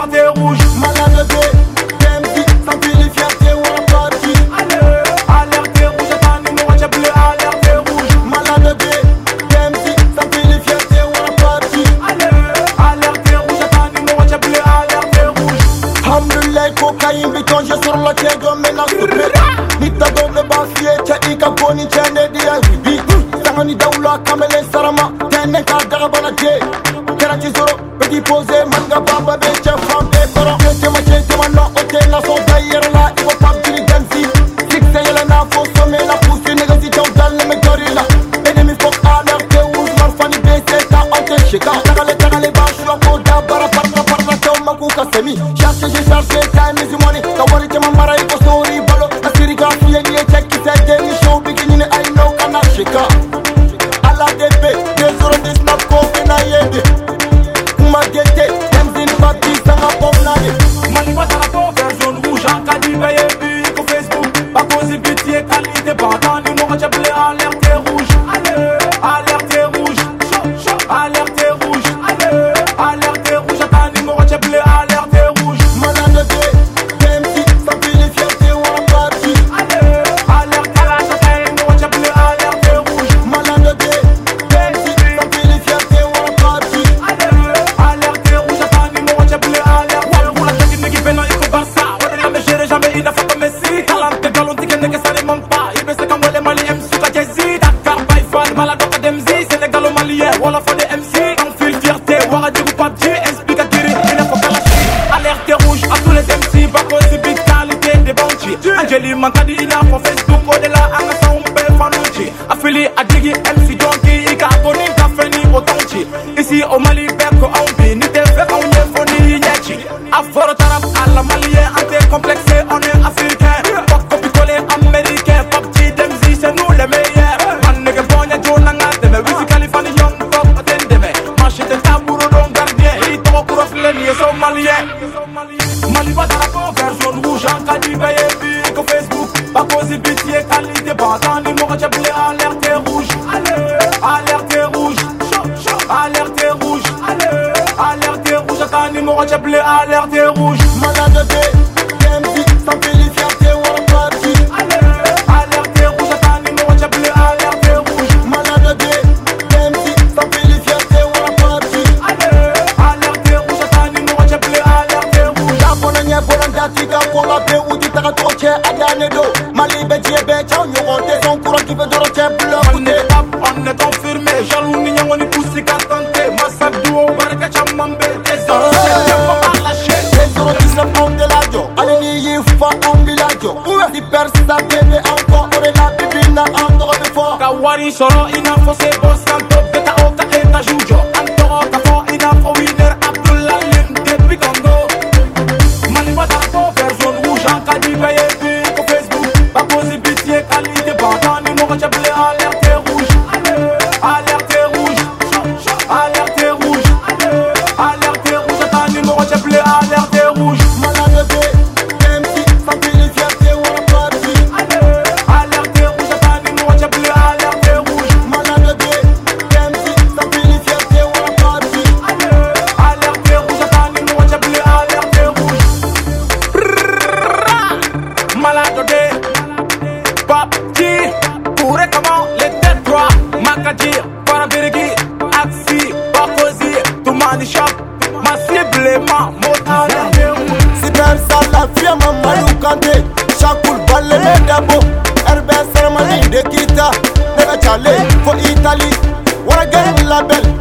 alerte rouge. Malade de DMC, sans fil fierté, on a parti. Alerte rouge, attends, numéro j'ai bleu, alerte rouge. Malade de DMC, sans fil fierté, on a parti. Alerte rouge, attends, numéro j'ai bleu, alerte rouge. Hamdulillah, cocaïne, béton, j'ai sur la tête, on menace de paix. Nita don le bafié, tcha ika boni, tcha ne dia wibi. Sangani daula, kamele sarama, tene ka darabana tche. Kerachi zoro, petit posé, manga baba, beche, femme, bekoro. Tche ma no, ote, na son d'ailleurs là, il faut pas dire dansi. Fixe, y'a la faux sommet, la pousse, une négative, dans le mec gorilla. Ennemi, faut alerte, ouz, marfani, baissé, ta ante, shika. Tagale, bash, la koda, bara, parla, teo, makuka, semi. Cherche, j'ai cherché, time is money. Kawari, tche ma mara, iko story, balo. Asirika, fiye, check, ki te, demi, show, beginning, I know, kana, shika. Ala, DP, 209, kofi, na yende. Magete, Temzin Fati, Sanga Pomnade. Maniba Tarapo, version rouge, en Kadiba Yebi, au Facebook. Pas cause pitié, qualité, pardon, numéro j'ai bleu, alerte rouge. Alerte rouge, alerte rouge, alerte rouge, attends, numéro j'ai bleu, alerte rouge. Malade de DMC, sans fil fierté, on a parti. Alerte rouge, attends, numéro j'ai bleu, alerte rouge. Malade de DMC, sans fil fierté, on a parti. Alerte rouge, attends, numéro j'ai bleu, alerte rouge. La technique qui fait non, il faut pas ça. On est là, mais gérer jamais, il a fait comme Messi. Calante, galon, dit que ça ne manque pas. Il baisse comme les Mali MC, la Jay-Z. Dakar, Baïfal, malade, au DMZ. Sénégal, au Malien, Walla, faut des MC. En fil fierté, Wara, Djibou, PUBG. Explique à Kiri, il faut qu'à la alerte rouge, à tous les MC. Pas possible, qualité des bounty. Angeli, Mankadi, il a pour Facebook. Au-delà, à la son, Bé, Fanouchi. Affilié à Digi, MC Donkey. Ika, Boni, Kafeni, Otanchi. Ici, au Mali, Beko, Aumbi. Ni te fait, on est foni, Yachi. Afro Tarab, à la Malien, anté complexé, on est africain. Pas copie-collé américain. PUBG, DMZ, c'est nous les meilleurs. Man, nigga, Bonya, Joe, Nanga, Deme. Wisi, Californie, Young, Pop, Atendeme. Machete, Tabouro, Don, Gardien. Hito, Kuro, Fleni, et son malien. Maliba, Tarapo, version rouge, en Kadiba, Yebi, au Facebook. Pas cause pitié, qualité, pardon, numéro j'ai bleu, alerte rouge. Alerte rouge, alerte rouge, alerte rouge, attends, numéro j'ai bleu, alerte rouge. Malade de DMC, sans fil fierté, on a parti. Alerte rouge, attends, numéro j'ai bleu, alerte rouge. Malade de DMC, sans fil fierté, on a parti. Alerte rouge, attends, numéro j'ai bleu, alerte rouge. Japona nye bolanda tika kola pe uji taka toche adane do. Mali be jebe chao nyogote son courant qui veut doro che bloqué. On est confirmé, jaloux ni nyango ni poussi katante. Masak duo, baraka chamambe, tesoro, c'est lâché. Tesoro qui se bombe de la jo. Alini yifa en village. Si persa bébé encore, on est la bibina encore une fois. Kawari solo ina fo se boss kanto beta oka eta jujo. Antoro kafo ina fo winner Abdullah Lim depuis Congo. Maniba Tarapo, version rouge, en Kadiba Yebi, au Facebook. Pas cause pitié, qualité, pardon, numéro j'ai bleu, alerte rouge. Alerte rouge, alerte rouge, alerte rouge, attends, numéro j'ai bleu, alerte rouge. Malade de DMC, sans fil fierté, on a parti. Alerte rouge, attends, numéro j'ai bleu, alerte rouge. Malade de DMC, sans fil fierté, on a parti. Alerte rouge, attends, numéro j'ai bleu, alerte rouge. Malade de PUBG, pourrait comment les Détroits, Makadji, Parabirigi, Axi, Bakosi, Toumani Shop, ma cible, ma motale. Si ben ça la firme Malou Kanté, Chakoul Balé Medabo, RBS Sermani de Kita, Nega Chale, for Italie, Waragan Label.